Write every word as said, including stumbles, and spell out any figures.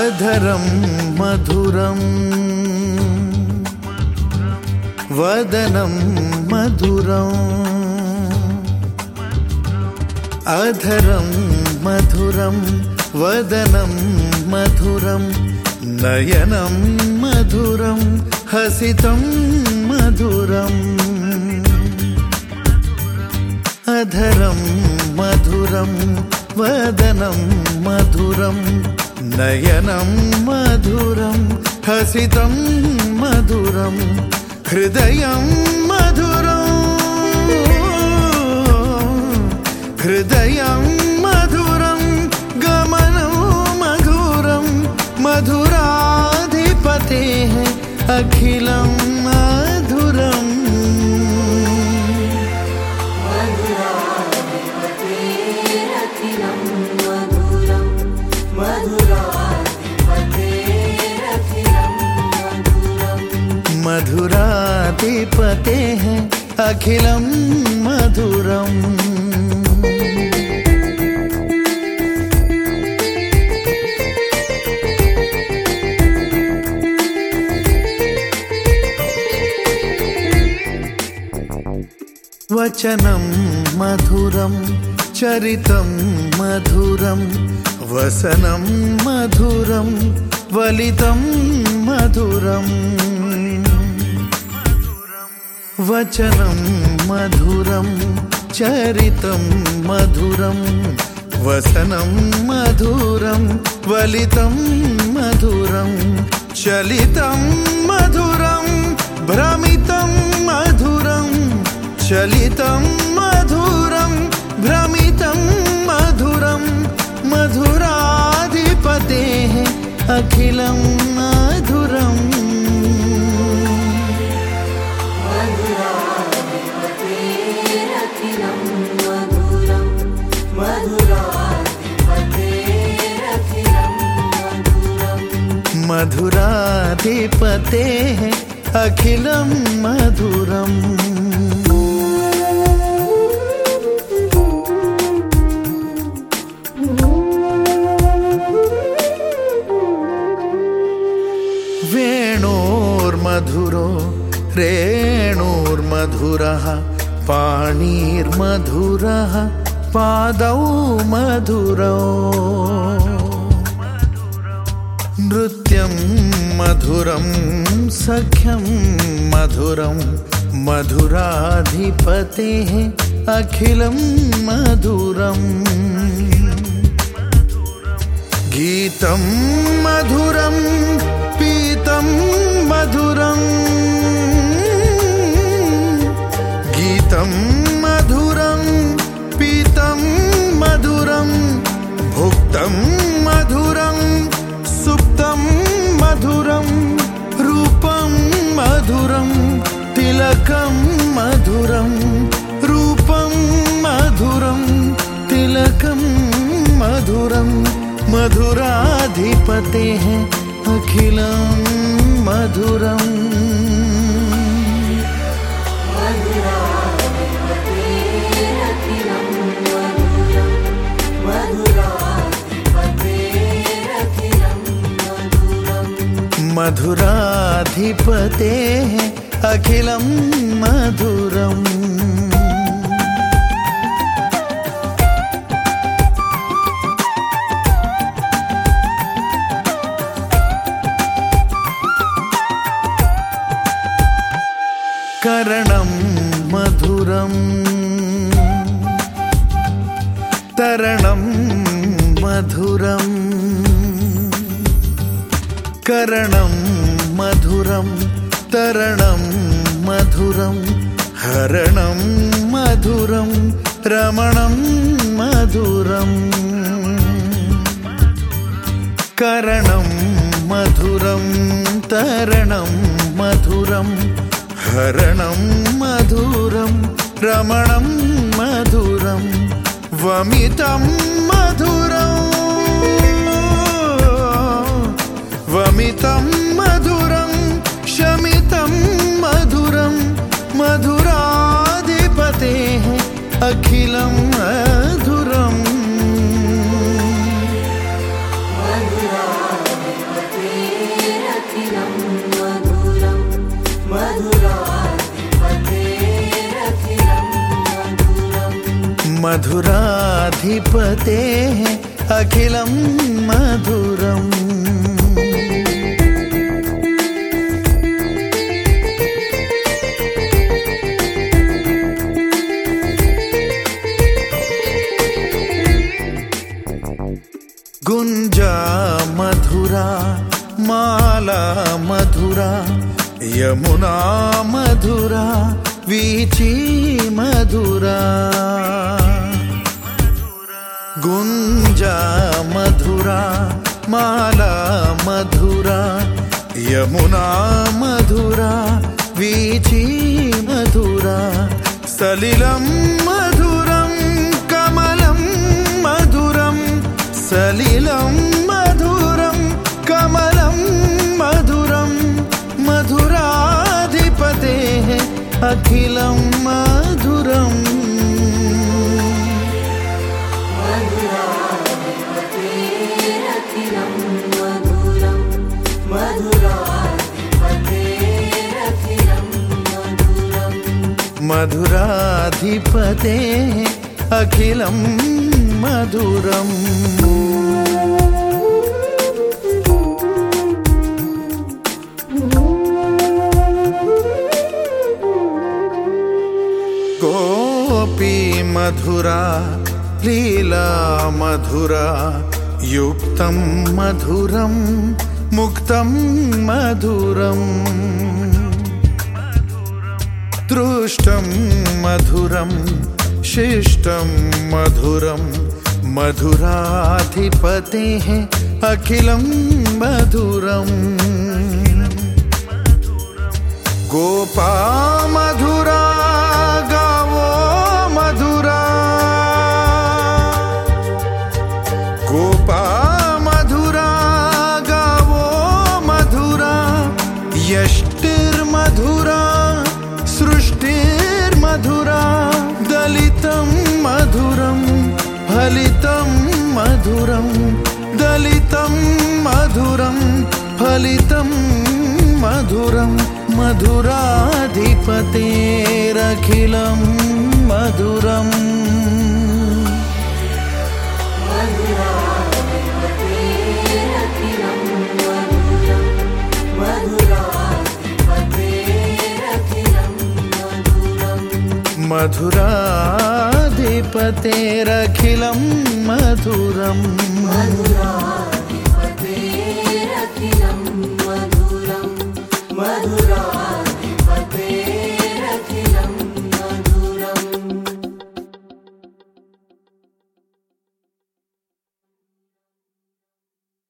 अधरं मधुरं वदनं मधुरं अधरं मधुरं वदनं मधुरं नयनं मधुरं हसितं मधुरम् अधरं मधुरं वदनं मधुरं नयनं मधुरं हसितं मधुरं हृदयं मधुरं हृदयं मधुरं गमनं मधुरं मधुराधिपतेः अखिलं मधुरम् मधुराधिपतेः अखिलं मधुरम् वचनं मधुरं चरितं मधुरं वसनं मधुरं वलितं मधुरम् वचनं मधुरं चरितं मधुरं वसनं मधुरं वलितं मधुरं चलितं मधुरं भ्रमितं मधुरं चलितं मधुरं भ्रमितं मधुरं मधुराधिपतेः अखिलं मधुरम् मधुराधिपतेः अखिलं मधुरम् वेणोर्मधुरो रेणोर्मधुरः पाणिर्मधुरः पादौ मधुरौ नृत्यं मधुरं सख्यं मधुरं मधुराधिपतेः अखिलं मधुरम् गीतं मधुरं पीतं मधुरं गीतं मधुरं पीतं मधुरं भुक्तं मधुरं सुप्तं मधुरं रूपं मधुरं तिलकं मधुरं रूपं मधुरं तिलकं मधुरं मधुराधिपतेः अखिलं मधुरम् मधुराधिपतेः अखिलं मधुरम् करणं मधुरं तरणं मधुरं करणं मधुरं तरणं मधुरं हरणं मधुरं रमणं मधुरम् करणं मधुरं तरणं मधुरं हरणं मधुरं रमणं मधुरं वमितं मधुरं वमितं मधुरं शमितं मधुरं मधुराधिपतेः अखिलं मधुरम् मधुराधिपतेः अखिलं मधुरम्। गुंजा मधुरा माला मधुरा यमुना मधुरा वीची मधुरा। गुंजा मधुरा माला मधुरा यमुना मधुरा वीची मधुरा। सलिलं मधुरं कमलं मधुरं सलिलं मधुरं कमलं मधुरं मधुराधिपतेः अखिलं मधुरम्। मधुराधिपतेः अखिलं मधुरम्। गोपी मधुरा लीला मधुरा युक्तं मधुरं मुक्तं मधुरम्। दृष्टं मधुरं शिष्टं मधुरं मधुराधिपतेः अखिलं मधुरम्। गोपा मधुरा गावो मधुरा गोपा मधुरा गावो मधुरा। यष्टिर्मधुरा सृष्टिर्मधुरा दलितं मधुरं फलितं मधुरं दलितं मधुरं फलितं मधुरं मधुराधिपतेरखिलं मधुरम्। मधुराधिपतेरखिलं मधुरम्। मधुराधिपतेरखिलं मधुरम्। मधुरा